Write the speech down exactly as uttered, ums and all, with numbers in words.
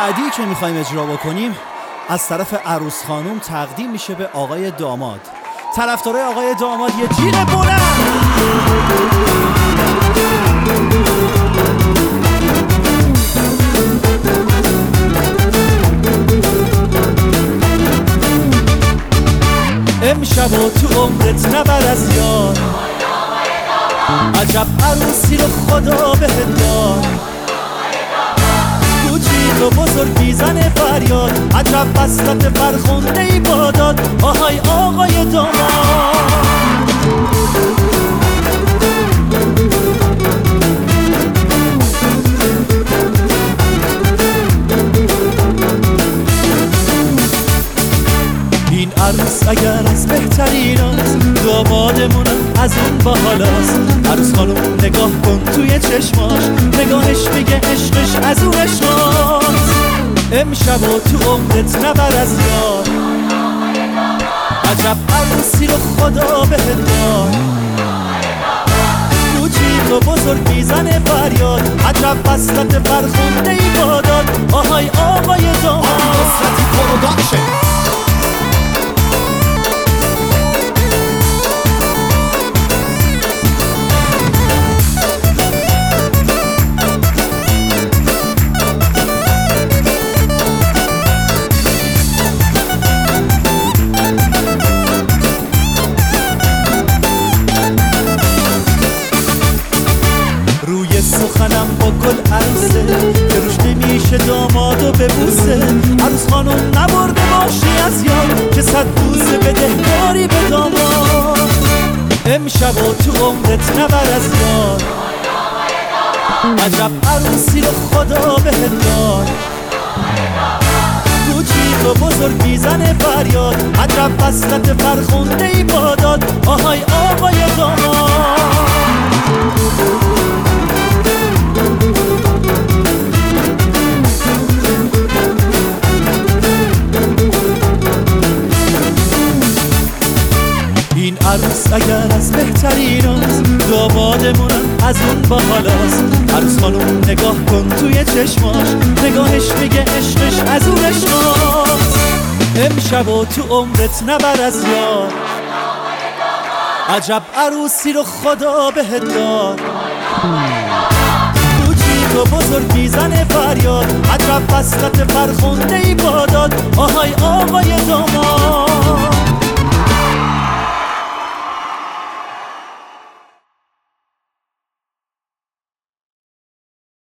بعدی که میخوایم اجرا بکنیم از طرف عروس خانم تقدیم میشه به آقای داماد. طرفدارای آقای داماد یه جیغ بلند. امشب و تو عمرت نبر از یار، عجب عروسی رو خدا بهت داد. کوچیک و بزرگ میزنه فریاد، عجب وصلت فرخنده ای باداد. آهای آقای داماد، این عروس اگر از بهترین است، دامادمونم از اون بالاست. عروس خانم نگاه کن توی چشماش، نگاهش میگه عشقش از اون عشقاست. امشب و تو عمرت نبر از یار، عجب عروسی رو خدا بهت داد. کوچیک و بزرگ میزنه فریاد، عجب وصلت فرخنده ای باداد. آهای آقای داماد، نصرتی پروداکشن. سخنم با گل عروسه که روش نمیشه دامادو ببوسه. عروس خانم نبرده باشی از یاد که صد بوسه بده داری به داماد. امشب و تو عمرت نبر از یار، عجب عروسی رو خدا بهت داد. کوچیک و بزرگ میزنه فریاد، عجب وصلت فرخنده ای باداد. آهای آقای داماد، این عروس اگر از بهترین است، دامادمونم از اون بالاست. عروس خانم نگاه کن توی چشماش، نگاهش میگه عشقش از اون عشقاست. امشب و تو عمرت نبر از یار، عجب عروسی رو خدا بهت داد. کوچیک و بزرگ میزنه فریاد، عجب وصلت فرخنده ای باداد. آهای آقای داماد.